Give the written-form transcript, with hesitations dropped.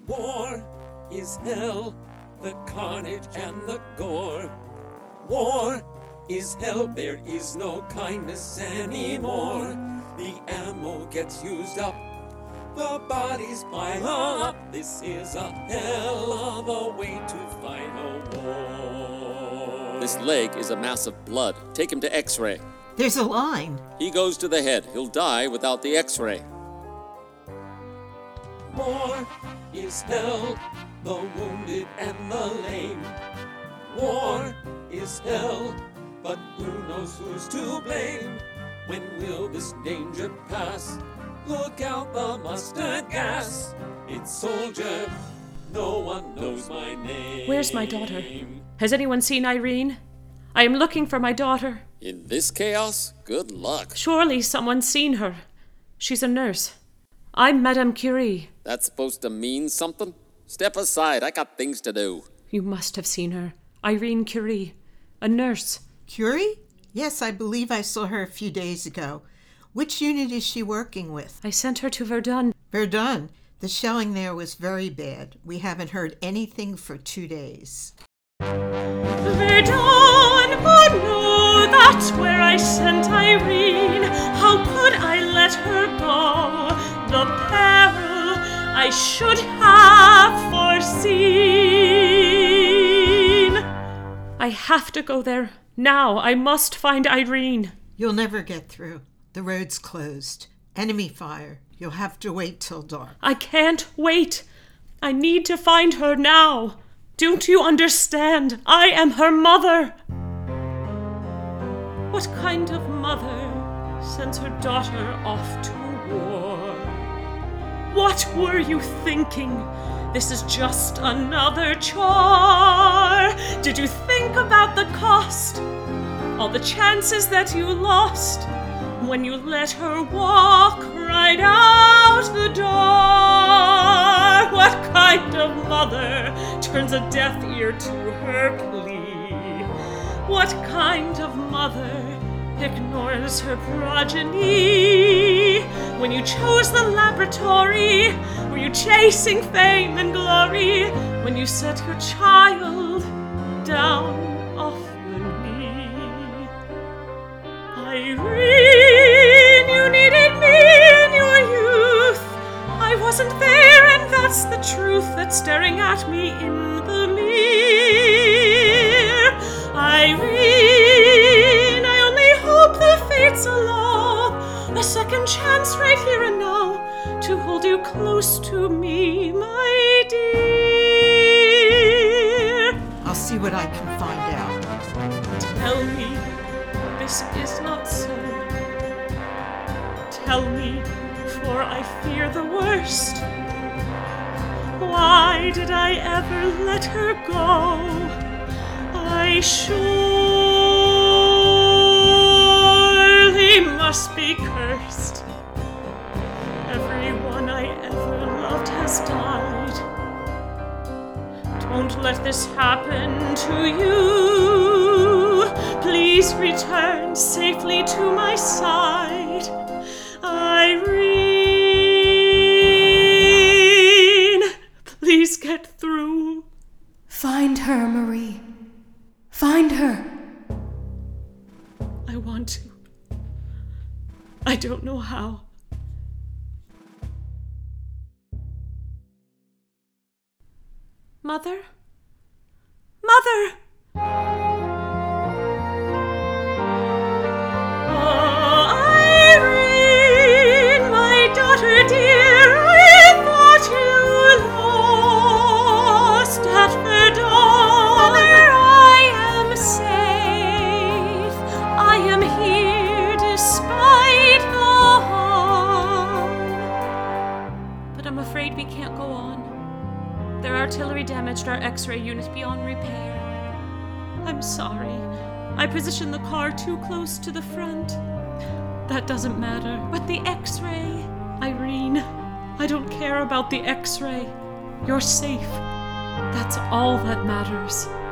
War is hell, the carnage and the gore. War is hell, there is no kindness anymore. The ammo gets used up, the bodies pile up. This is a hell of a way to fight a war. This leg is a mass of blood. Take him to X-ray. There's a line. He goes to the head. He'll die without the X-ray. War is hell, the wounded and the lame. War is hell, but who knows who's to blame? When will this danger pass? Look out the mustard gas. It's soldier, no one knows my name. Where's my daughter? Has anyone seen Irene? I am looking for my daughter. In this chaos, good luck. Surely someone's seen her. She's a nurse. I'm Madame Curie. That's supposed to mean something? Step aside, I got things to do. You must have seen her. Irene Curie, a nurse. Curie? Yes, I believe I saw her a few days ago. Which unit is she working with? I sent her to Verdun. Verdun. The shelling there was very bad. We haven't heard anything for 2 days. Verdun, oh no, that's where I sent Irene. How could I let her go? The peril I should have foreseen. I have to go there. Now, I must find Irene. You'll never get through. The road's closed. Enemy fire. You'll have to wait till dark. I can't wait. I need to find her now. Don't you understand? I am her mother. What kind of mother sends her daughter off to war? What were you thinking? This is just another chore. Did you think about the cost? All the chances that you lost when you let her walk right out the door? What kind of mother turns a deaf ear to her plea? What kind of mother ignores her progeny? When you chose the laboratory, were you chasing fame and glory? When you set your child down off the knee? Irene, you needed me in your youth. I wasn't there, and that's the truth that's staring at me in the mirror. Irene, I only hope the fates allow a second chance right here and now to hold you close to me, my dear. I'll see what I can find out. Tell me this is not so. Tell me, for I fear the worst. Why did I ever let her go? I surely must be cursed. Everyone I ever loved has died. Don't let this happen to you. Please return safely to my side. Irene, please get through. Find her, Marie. Find her. I want to. I don't know how. Mother? Mother! Oh, Irene, my daughter dear, I thought you lost at Verdun. Mother, I am safe. I am here despite the harm. But I'm afraid we can't go on. Their artillery damaged our X-ray unit beyond repair. I'm sorry. I positioned the car too close to the front. That doesn't matter. But the X-ray... Irene, I don't care about the X-ray. You're safe. That's all that matters.